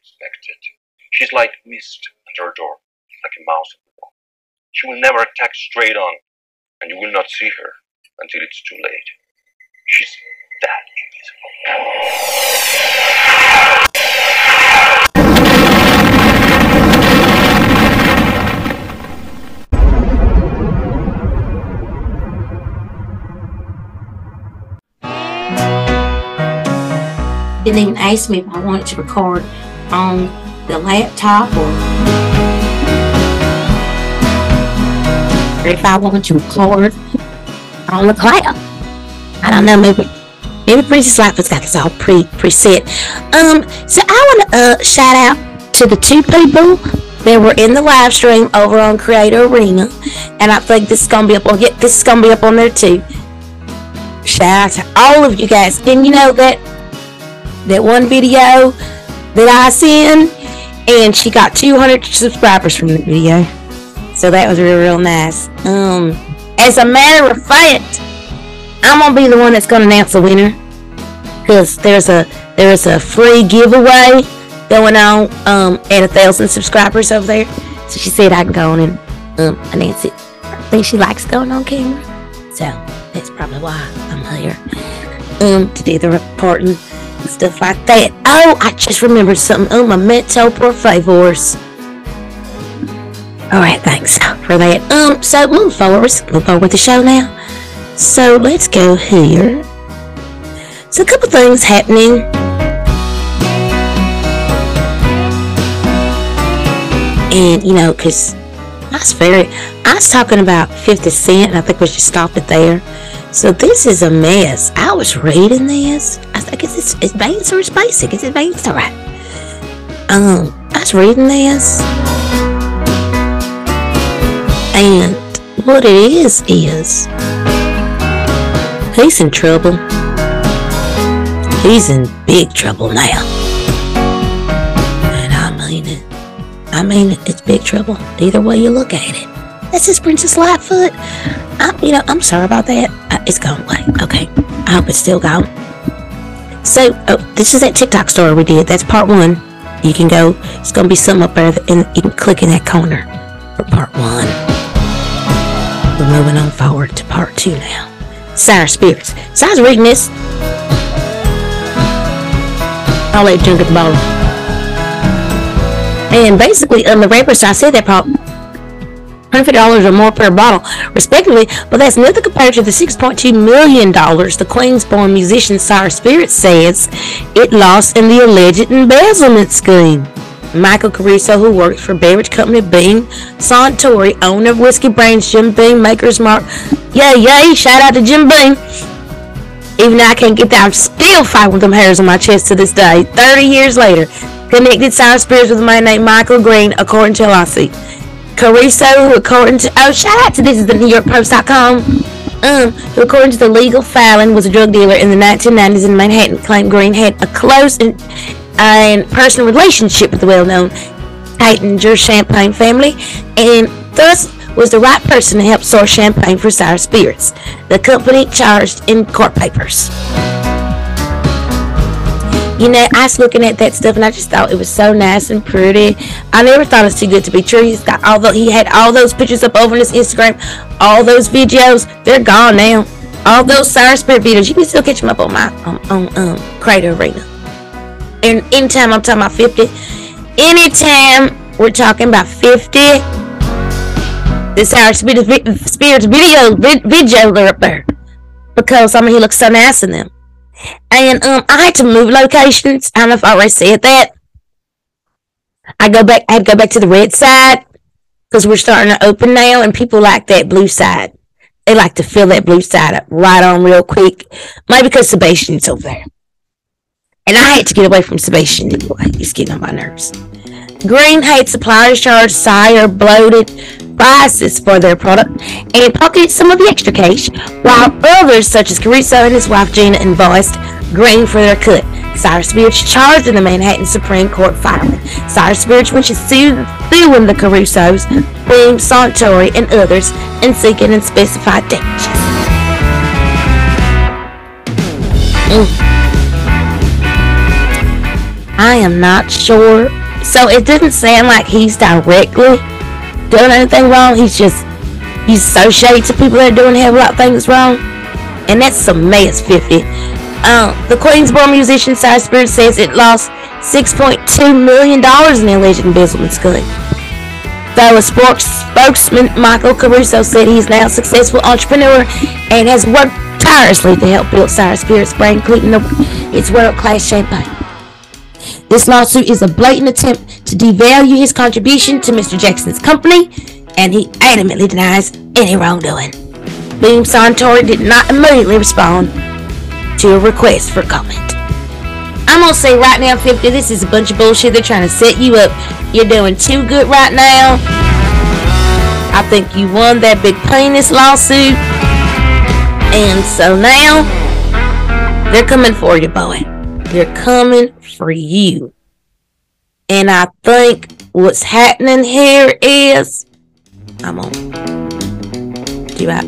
expected. She's like mist under a door, like a mouse at the wall. She will never attack straight on, and you will not see her until it's too late. She's that Didn't even ask me if I wanted to record on the laptop or if I wanted to record on the cloud. I don't know, maybe Princess Lightfoot's got this all preset. So I want to shout out to the two people that were in the live stream over on Creator Arena, and I think this is gonna be up on there too. Shout out to all of you guys. And you know that one video that I sent, and she got 200 subscribers from the video, so that was real nice. As a matter of fact, I'm gonna be the one that's gonna announce the winner, because there's a free giveaway going on at 1,000 subscribers over there. So she said I can go on and announce it. I think she likes going on camera, so that's probably why I'm here to do the reporting and stuff like that. Oh, I just remembered something. Oh, my mental por favors. Alright, thanks for that. So move forward with the show now. So let's go here. So a couple things happening. And you know, because I was talking about 50 Cent, and I think we should stop it there. So this is a mess. I was reading this. I guess it's advanced or it's basic. It's advanced, alright. I was reading this, and what it is he's in trouble. He's in big trouble now. And I mean it. It's big trouble. Either way you look at it. That's just Princess Lightfoot. I'm sorry about that. It's gone away. Okay. I hope it's still gone. So, this is that TikTok story we did. That's part 1. You can go. It's going to be something up there, and you can click in that corner for part 1. We're moving on forward to part 2 now. Sour Spirits. So I was reading this. I'll let you drink at the bottle. And basically, the rappers, I said that probably $150 or more per bottle, respectively, but that's nothing compared to the $6.2 million the Queens-born musician Sour Spirits says it lost in the alleged embezzlement scheme. Michael Caruso, who works for beverage company Beam Suntory, owner of Whiskey Brains, Jim Beam, Maker's Mark. Yay, shout out to Jim Beam. Even though I can't get that, I'm still fighting with them hairs on my chest to this day, 30 years later. Connected Sour Spirits with a man named Michael Green, according to Lassie. Caruso, who according to, shout out to this is the NewYorkPost.com, who according to the legal filing was a drug dealer in the 1990s in Manhattan, claimed Green had a close and personal relationship with the well-known Heitinger Champagne family, and thus was the right person to help source champagne for Sour Spirits. The company charged in court papers. You know, I was looking at that stuff and I just thought it was so nice and pretty. I never thought it was too good to be true. He had all those pictures up over on his Instagram, all those videos, they're gone now. All those Sour Spirit videos, you can still catch them up on my Creator Arena. And anytime I'm talking about 50, anytime we're talking about 50, the Sour Spirits video are up there, because he looks so nice in them. And I had to move locations. I don't know if I already said that. I had to go back to the red side, because we're starting to open now, and people like that blue side. They like to fill that blue side up right on real quick. Maybe because Sebastian's over there. And I had to get away from Sebastian anyway. He's getting on my nerves. Green hates suppliers charge higher bloated prices for their product and pocketed some of the extra cash, while others, such as Caruso and his wife Gina, invoiced Green for their cut. Sour Spirits charged in the Manhattan Supreme Court filing. Sour Spirits, which is suing the Carusos, Beam, Suntory, and others, and seeking unspecified damages. I am not sure. So it didn't sound like he's directly doing anything wrong. He's associated to people that are doing a hell of a lot of things wrong. And that's some mess, 50. The Queensboro musician Cyrus Spirit says it lost $6.2 million in the alleged embezzlement scheme. Though a spokesman, Michael Caruso, said he's now a successful entrepreneur and has worked tirelessly to help build Cyrus Spirit's brand, including its world-class champagne. This lawsuit is a blatant attempt to devalue his contribution to Mr. Jackson's company, and he adamantly denies any wrongdoing. Beam Suntory did not immediately respond to a request for comment. I'm gonna say right now, 50, this is a bunch of bullshit. They're trying to set you up. You're doing too good right now. I think you won that big penis lawsuit. And so now, they're coming for you, boy. They're coming for you. And I think what's happening here is, I'm on. Do I?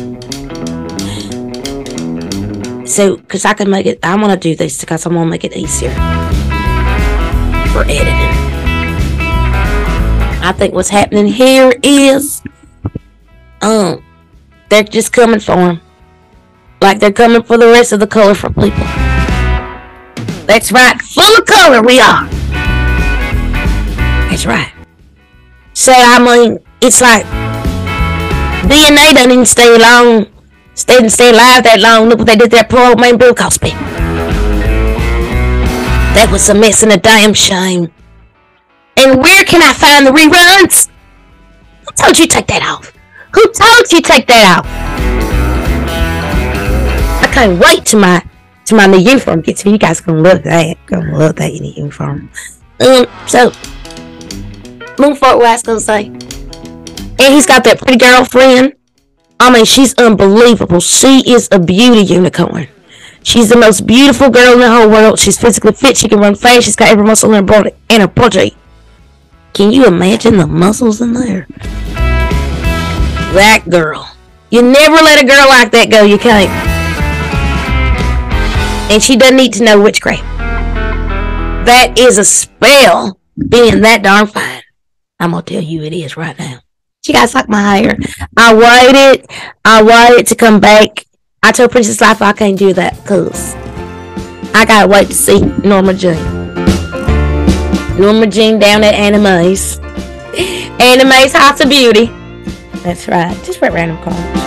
So, because I can make it, I want to do this because I'm going to make it easier for editing. I think what's happening here is, they're just coming for him. Like they're coming for the rest of the colorful people. That's right, full of color we are. That's right. So, I mean, it's like, DNA doesn't even stay long. Didn't stay alive that long. Look what they did to that poor old man Bill Cosby. That was a mess and a damn shame. And where can I find the reruns? Who told you to take that off? Who told you to take that off? I can't wait till my new uniform gets here. You guys gonna love that. Gonna love that new uniform. So move forward, what I was gonna say. And he's got that pretty girlfriend. I mean, she's unbelievable. She is a beauty unicorn. She's the most beautiful girl in the whole world. She's physically fit. She can run fast. She's got every muscle in her body. Can you imagine the muscles in there? That girl. You never let a girl like that go. You can't. And she doesn't need to know witchcraft. That is a spell being that darn fine. I'm going to tell you it is right now. You guys like my hair? I waited to come back. I told Princess Life I can't do that because I gotta wait to see Norma Jean. Norma Jean down at Anime's. Anime's House of Beauty. That's right. Just write random comments.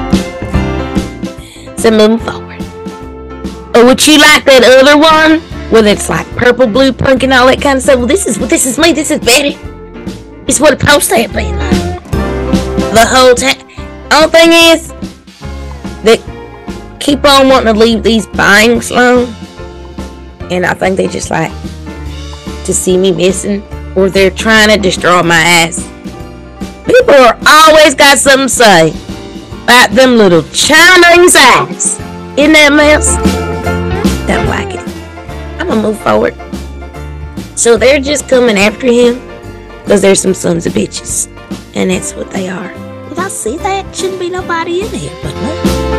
So moving forward. Oh, would you like that other one? Where it's like purple, blue, pink, and all that kind of stuff? Well, this is me. This is Betty. It's what a poster had been like. The whole time. Only thing is, they keep on wanting to leave these bangs alone. And I think they just like to see me missing. Or they're trying to destroy my ass. People are always got something to say about them little Chinese eyes. Isn't that a mess? Don't like it. I'm gonna move forward. So they're just coming after him because there's some sons of bitches. And that's what they are. Did I see that? Shouldn't be nobody in here, but no.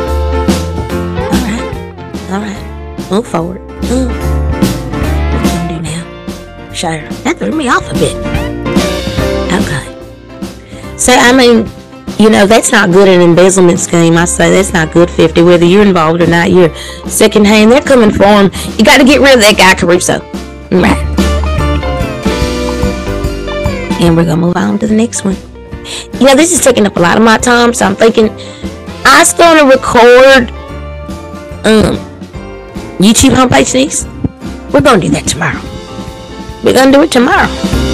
Alright. Move forward. What are you gonna do now? Shire. That threw me off a bit. Okay. So, I mean, you know, that's not good in an embezzlement scheme. I say that's not good, 50. Whether you're involved or not, you're second hand. They're coming for him. You got to get rid of that guy, Caruso. Right. And we're going to move on to the next one. You know, this is taking up a lot of my time, so I'm thinking I was going to record YouTube homepage next. We're going to do that tomorrow. We're going to do it tomorrow.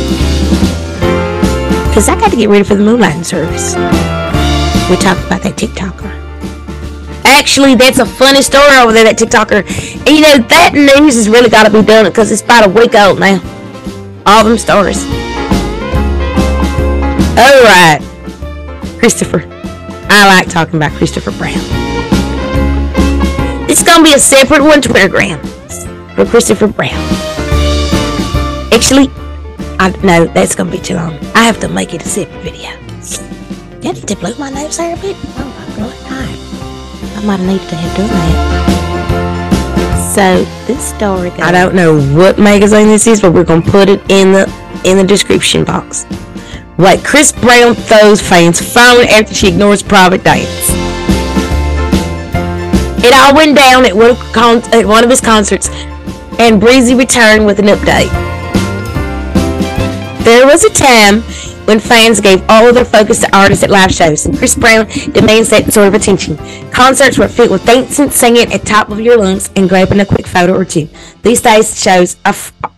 Because I got to get ready for the moonlighting service. We talked about that TikToker. Actually, that's a funny story over there, that TikToker. And, you know, that news has really got to be done because it's about a week old now. All them stories. Alright. Christopher. I like talking about Christopher Brown. It's going to be a separate one, Twittergram, for Christopher Brown. Actually, no, that's going to be too long. I have to make it a separate video. Do I need to blow my nose hair a bit? Oh my god, no. I might have needed to have done that. So this story goes, I don't know what magazine this is, but we're gonna put it in the description box. Wait, Chris Brown throws fans phone after she ignores private dance. It all went down at one of his concerts, and Breezy returned with an update. There was a time when fans gave all of their focus to artists at live shows, and Chris Brown demands that sort of attention. Concerts were filled with dancing, singing at top of your lungs, and grabbing a quick photo or two. These days, shows are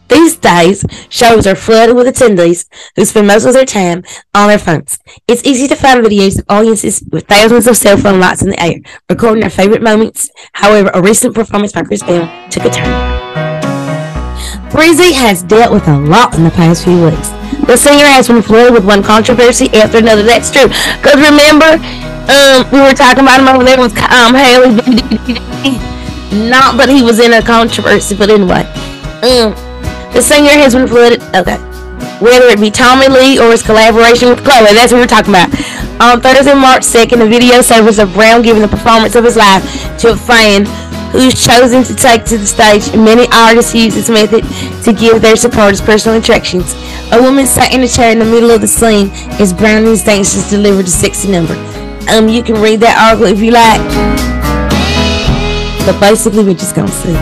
flooded with attendees who spend most of their time on their phones. It's easy to find videos of audiences with thousands of cell phone lights in the air, recording their favorite moments. However, a recent performance by Chris Brown took a turn. Breezy has dealt with a lot in the past few weeks. The singer has been flooded with one controversy after another. That's true. Because remember, we were talking about him over there with Haley. Not that he was in a controversy, but anyway. The singer has been flooded. Okay. Whether it be Tommy Lee or his collaboration with Chloe, that's what we're talking about. On Thursday, March 2nd, a video surfaced of Brown giving the performance of his life to a fan who's chosen to take to the stage. Many artists use this method to give their supporters personal instructions. A woman sat in a chair in the middle of the scene as Brown and his dancers delivered a sexy number. You can read that article if you like. But basically, we're just gonna see.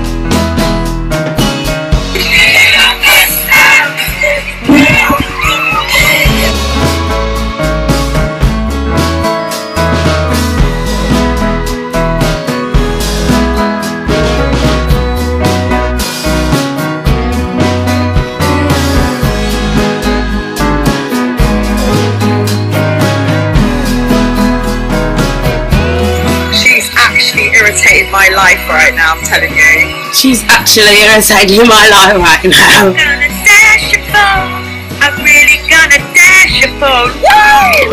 My life right now, I'm telling you. She's actually irritating my life right now. I'm gonna dash your phone. I'm really gonna dash your phone. Woo!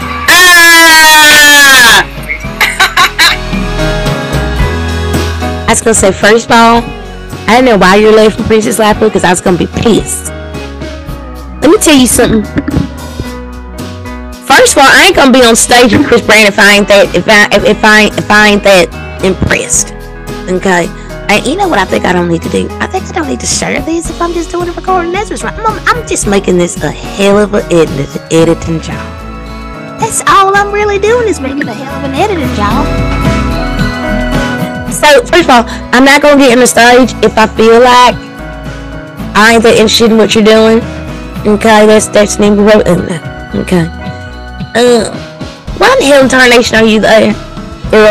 I was gonna say, first of all, I don't know why you're late from Princess Lapua, because I was gonna be pissed. Let me tell you something. First of all, I ain't gonna be on stage with Chris Brown if I ain't that impressed. Okay, and you know what I think I don't need to do? I think I don't need to share this if I'm just doing a recording. That's what's right. I'm just making this a hell of an editing job. That's all I'm really doing is making a hell of an editing job. So first of all, I'm not gonna get on the stage if I feel like I ain't that interested in what you're doing. Okay, that's never wrote in there. Okay. Why in the hell in tarnation are you there, girl?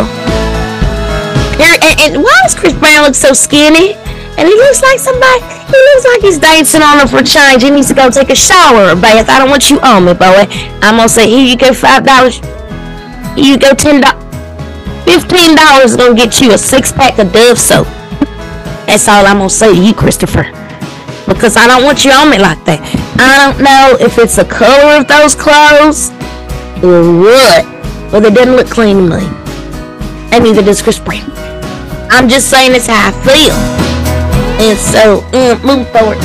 And why does Chris Brown look so skinny? And he looks like he's dancing on her for change. He needs to go take a shower or bath. I don't want you on me, boy. I'm gonna say, here you go, $5. Here you go, $10. $15 is gonna get you a 6-pack of Dove soap. That's all I'm gonna say to you, Christopher. Because I don't want you on me like that. I don't know if it's the color of those clothes or what, but they doesn't look clean to me. And neither does Chris Brown. I'm just saying it's how I feel. And so, move forward.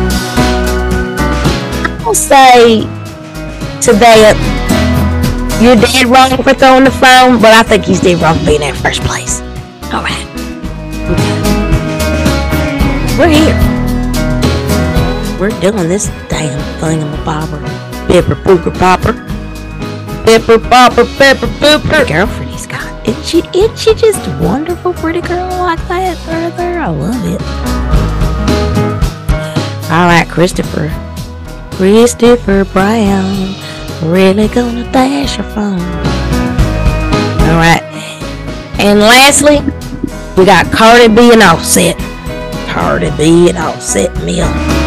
I'll say to that, you're dead wrong for throwing the phone, but I think he's dead wrong for being there in the first place. Alright. Okay. We're here. We're doing this damn thingamabobber. Pepper pooper popper. Pepper popper, pepper pooper. Girlfriend he's got. Isn't she just a wonderful pretty girl like that? I love it. Alright, Christopher Brown. Really gonna dash your phone. Alright. And lastly, we got Cardi B and Offset. Cardi B and Offset meal.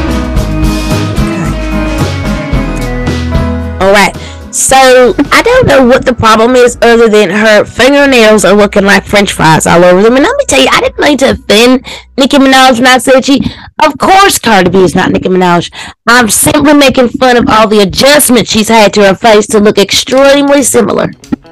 Okay. Alright. So, I don't know what the problem is other than her fingernails are looking like french fries all over them. And let me tell you, I didn't mean to offend Nicki Minaj when I said of course Cardi B is not Nicki Minaj. I'm simply making fun of all the adjustments she's had to her face to look extremely similar.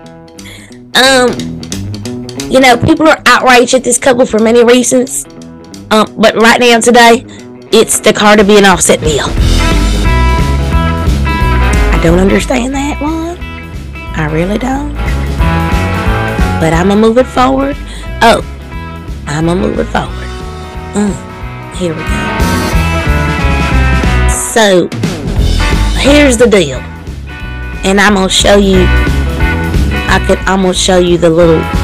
You know, people are outraged at this couple for many reasons. But right now, today, it's the Cardi B and Offset meal. I don't understand that one. I really don't. But I'm gonna move it forward. Oh, I'm gonna move it forward. Here we go. So, here's the deal. And I'm gonna show you, I'm gonna show you the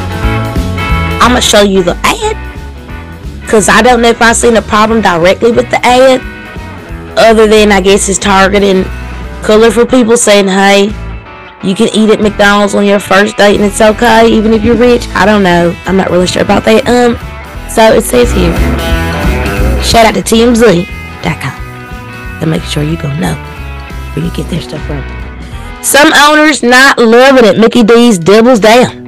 ad. Cause I don't know if I've seen a problem directly with the ad. Other than, I guess, it's targeting colorful people saying, hey, you can eat at McDonald's on your first date and it's okay, even if you're rich. I don't know. I'm not really sure about that. So it says here, shout out to TMZ.com to make sure you go know where you get their stuff from. Some owners not loving it. Mickey D's doubles down.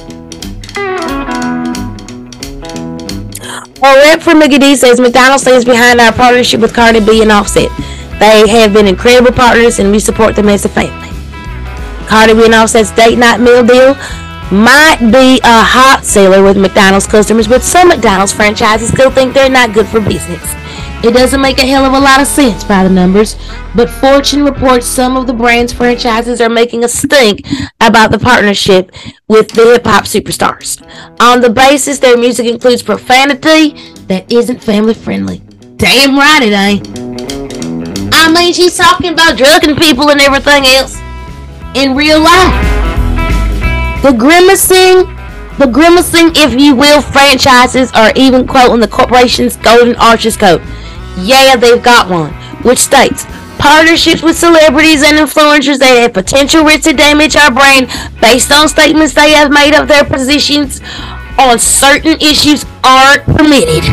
A rep for Mickey D says McDonald's stands behind our partnership with Cardi B and Offset. They have been incredible partners and we support them as a family. Cardi B and Offset's date night meal deal might be a hot seller with McDonald's customers, but some McDonald's franchises still think they're not good for business. It doesn't make a hell of a lot of sense by the numbers, but Fortune reports some of the brand's franchises are making a stink about the partnership with the hip-hop superstars. On the basis their music includes profanity that isn't family-friendly. Damn right it ain't. I mean, she's talking about drugging people and everything else in real life. The grimacing, if you will, franchises are even quoting the corporation's Golden Arches Code. Yeah, they've got one, which states, partnerships with celebrities and influencers that have potential risk to damage our brand based on statements they have made of their positions on certain issues aren't permitted.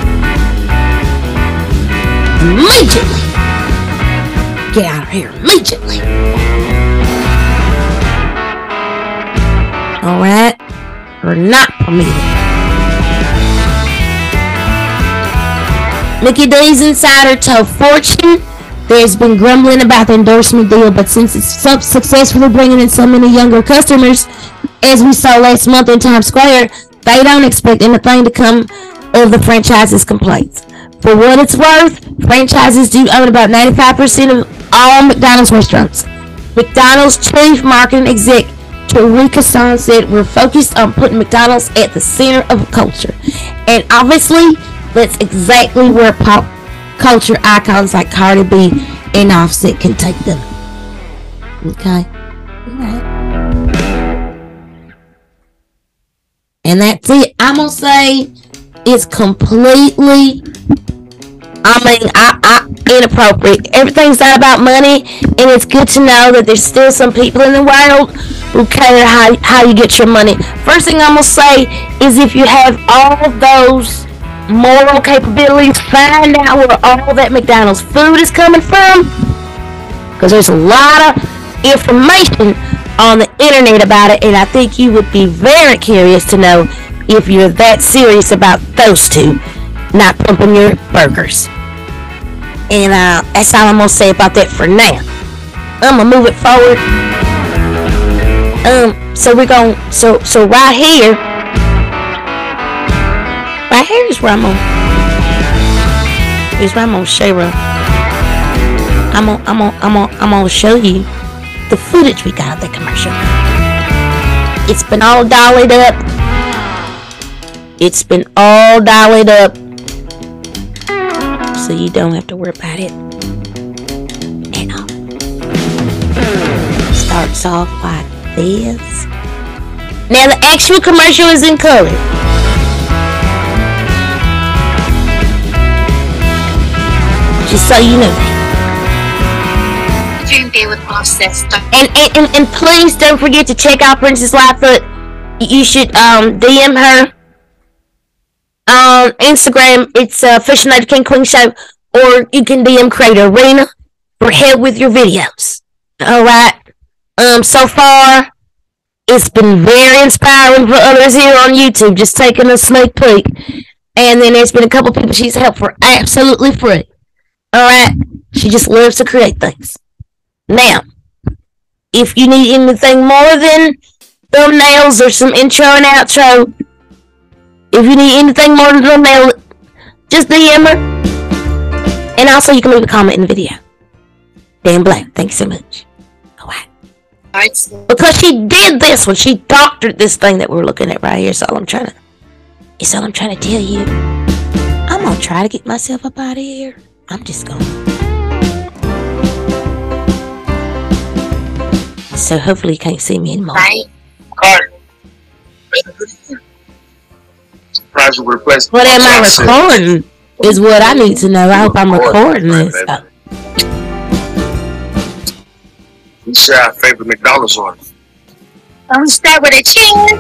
Immediately. Get out of here immediately. Alright? Or not permitted. Mickey D's insider told Fortune there's been grumbling about the endorsement deal, but since it's successfully bringing in so many younger customers, as we saw last month in Times Square, they don't expect anything to come of the franchise's complaints. For what it's worth, franchises do own about 95% of all McDonald's restaurants. McDonald's chief marketing exec Tarika San said, we're focused on putting McDonald's at the center of culture. And obviously, that's exactly where pop culture icons like Cardi B and Offset can take them. Okay? Alright. And that's it. I'm gonna say it's completely, inappropriate. Everything's not about money, and it's good to know that there's still some people in the world who care how you get your money. First thing I'm gonna say is if you have all of those moral capabilities, find out where all that McDonald's food is coming from, because there's a lot of information on the internet about it, and I think you would be very curious to know if you're that serious about those two not pumping your burgers. And that's all I'm gonna say about that for now. I'm gonna move it forward. So we're gonna so right here is where I'm gonna show you. I'm gonna show you the footage we got of the commercial. It's been all dollied up. It's been all dollied up, so you don't have to worry about it at all. Starts off like this. Now the actual commercial is in color. Just so you know that. Dream Day with Offset. And please don't forget to check out Princess Lightfoot. You should DM her on Instagram. It's Fish and King Queen Show, or you can DM Creator Arena for help with your videos. Alright. So far it's been very inspiring for others here on YouTube, just taking a sneak peek. And then there's been a couple people she's helped for absolutely free. Alright. She just loves to create things. Now, if you need anything more than thumbnails or some intro and outro, if you need anything more than thumbnail, just DM her. And also you can leave a comment in the video. Dan Black, thank you so much. Alright. Because she did this when she doctored this thing that we're looking at right here, so I'm trying to It's all I'm trying to tell you. I'm gonna try to get myself up out of here. I'm just gonna. So hopefully you can't see me anymore. Right? Cardi. Surprise will replace. What am I recording? Is what I need to know. I hope I'm recording this. Oh. We share our favorite McDonald's order. Don't start with a cheese.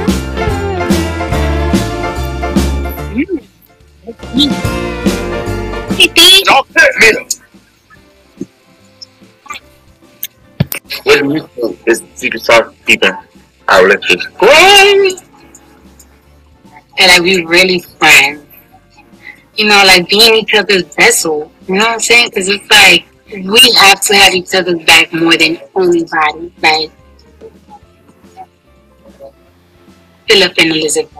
Hey, D. Don't put me. What do you think is the secret sauce to keeping our relationships going? And like we really friends. You know, like being each other's vessel. You know what I'm saying? Because it's like we have to have each other's back more than anybody. Like Philip and Elizabeth.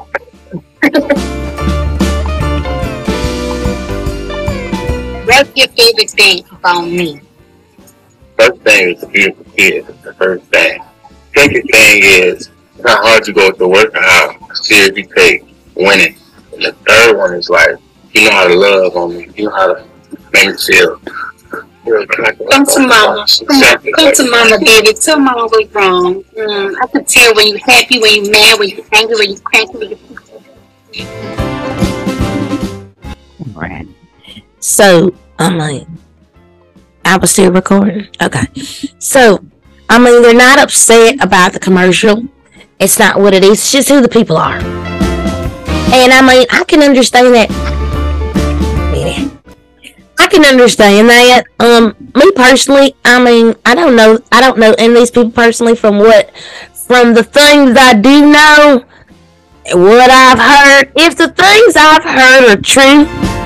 What's your favorite thing about me? First thing is a beautiful kid. That's the first thing. Second thing is how hard you go to work and how serious you take winning. And the third one is like you know how to love on me. You know how to make me feel. Come to mama. Come to mama, baby. Tell mama what's wrong. I could tell when you're happy, when you're mad, when you're angry, when you're cranky, when you're... Right. So, I was still recording. Okay. So, they're not upset about the commercial. It's not what it is. It's just who the people are. And I can understand that. Yeah. I can understand that. Me personally, I don't know any of these people personally from the things I do know, what I've heard. If the things I've heard are true,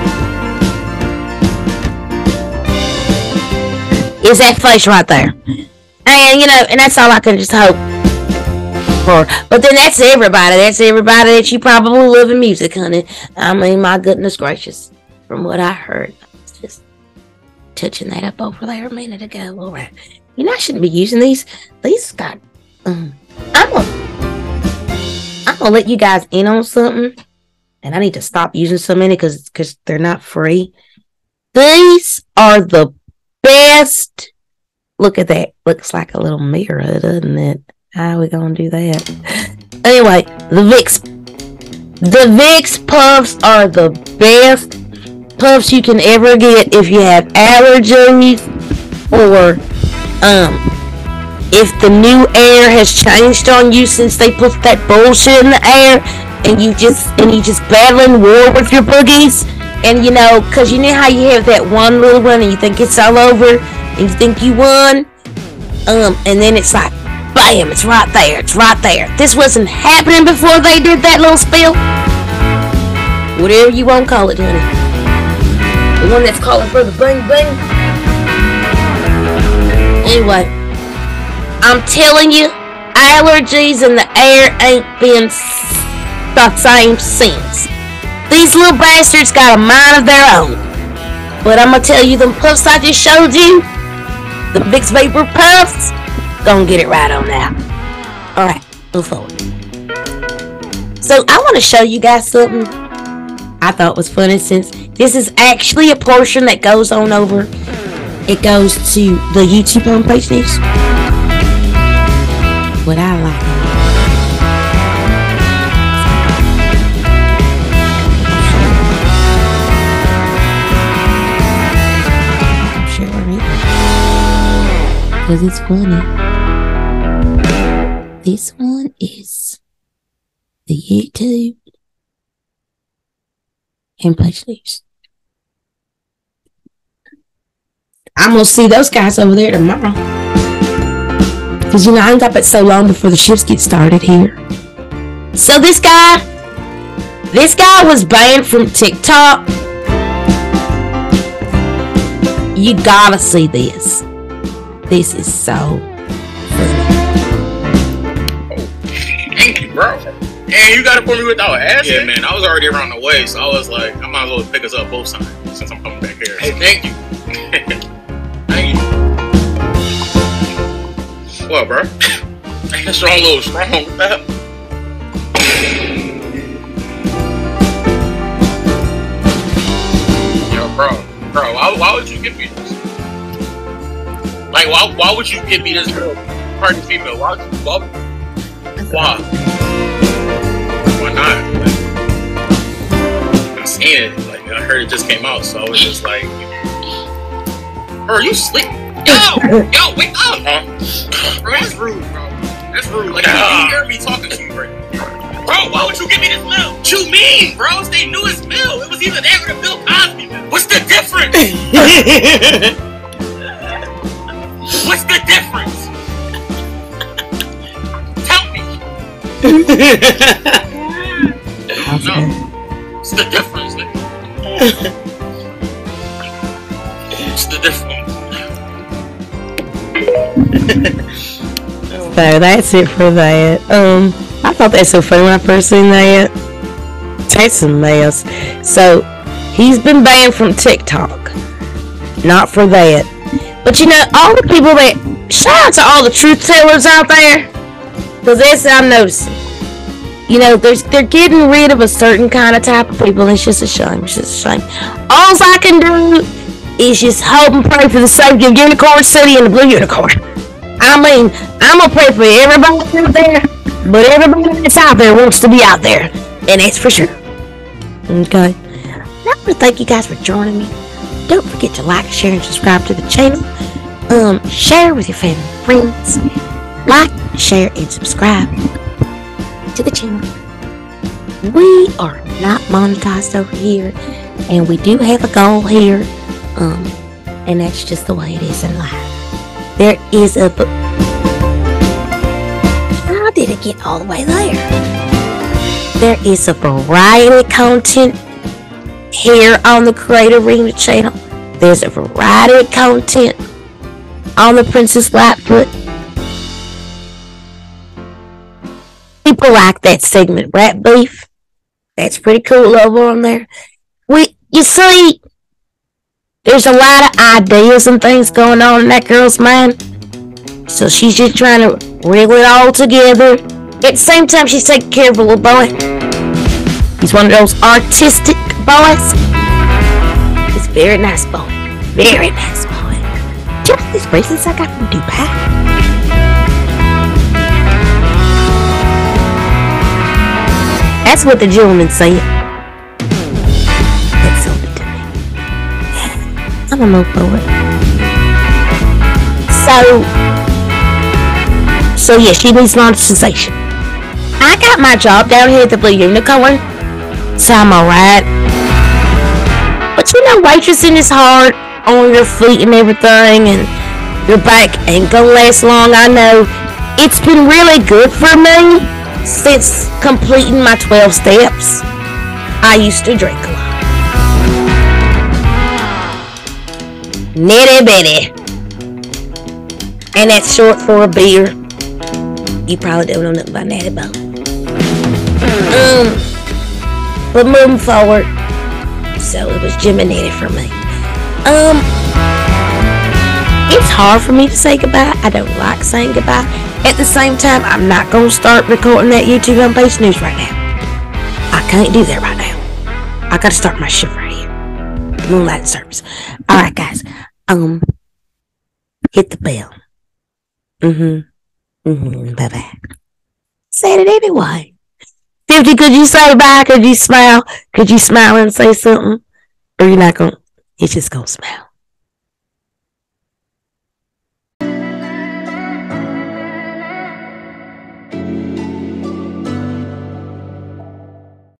is that face right there. And and that's all I can just hope for. But then that's everybody that you probably love in music, honey. My goodness gracious. From what I heard. Just touching that up over there a minute ago. All right. I shouldn't be using these. These got. I'm gonna let you guys in on something, and I need to stop using so many because they're not free. These are the best. Look at that. Looks like a little mirror, doesn't it? How are we gonna do that? Anyway, the Vicks Puffs are the best puffs you can ever get if you have allergies or if the new air has changed on you since they put that bullshit in the air and you just battling war with your boogies, and cause you know how you have that one little one and you think it's all over and you think you won, and then it's like bam, it's right there. This wasn't happening before they did that little spill. Whatever you want to call it, honey. The one that's calling for the bang bang. Anyway, I'm telling you, allergies in the air ain't been the same since. These little bastards got a mind of their own. But I'm gonna tell you, them puffs I just showed you, the Vicks Vapor Puffs, gonna get it right on now. Alright, move forward. So I want to show you guys something I thought was funny, since this is actually a portion that goes on over. It goes to the YouTube homepage news. What I like. I'm sure it is. Because it's funny. This one is the YouTube homepage news. I'm gonna see those guys over there tomorrow. Because I ain't got but so long before the shifts get started here. So this guy was banned from TikTok. You gotta see this. This is so funny. Thank you, bro. And you got it for me without asking? Yeah, man. I was already around the way, so I was like, I might as well pick us up both sides since I'm coming back here. Hey, thank you. Thank you. What, bro? Ain't a strong little strong with that? Bro, why would you give me this? Like, why would you give me this girl? Party female? Why? Why not? Like, I'm seeing it. Like, I heard it just came out, so I was just like, bro, you sleep? Yo, wake up! Bro, that's rude, bro. That's rude. Like, you hear me talking to you right now. Bro, why would you give me this milk? What you mean, bro? It's their newest milk. It was either that or the Bill Cosby milk. What's the difference? What's the difference? Tell me. No. What's the difference, nigga? What's the difference? So that's it for that. I thought that's so funny when I first seen that. That's a mess. So he's been banned from TikTok. Not for that. But you know, all the people that shout out to all the truth tellers out there. Because that's what I'm noticing. You know, they're getting rid of a certain kind of type of people. It's just a shame. It's just a shame. All I can do is just hope and pray for the safety of Unicorn City and the Blue Unicorn. I mean, I'm gonna pray for everybody out there, but everybody that's out there wants to be out there, and that's for sure. Okay. I want to thank you guys for joining me. Don't forget to like, share, and subscribe to the channel. Share with your family and friends. Like, share, and subscribe to the channel. We are not monetized over here, and we do have a goal here. And that's just the way it is in life. There is a how did it get all the way there? There is a variety of content here on the Creator Arena channel. There's a variety of content on the Princess Lightfoot. People like that segment, Rat Beef. That's pretty cool over on there. You see, there's a lot of ideas and things going on in that girl's mind. So she's just trying to reel it all together. At the same time, she's taking care of a little boy. He's one of those artistic boys. He's a very nice boy. Very nice boy. Do you like these bracelets I got from Dubai? That's what the gentleman said. That sold it to me. I'm a mofo. So yeah, she needs monetization. I got my job down here at the Blue Unicorn, so I'm alright. But you know, waitressing is hard on your feet and everything, and your back ain't gonna last long. I know. It's been really good for me since completing my 12 steps. I used to drink a lot. Nitty bitty. And that's short for a beer. You probably don't know nothing about Natty Boh. But moving forward, so it was Jim and Natty for me. It's hard for me to say goodbye. I don't like saying goodbye. At the same time, I'm not going to start recording that YouTube Unpaced News right now. I can't do that right now. I got to start my shift right here. Moonlight service. Alright guys. Hit the bell. Bye-bye. Said it anyway. 50, could you say bye? Could you smile? Could you smile and say something? Or you're not going to, it's just going to smile.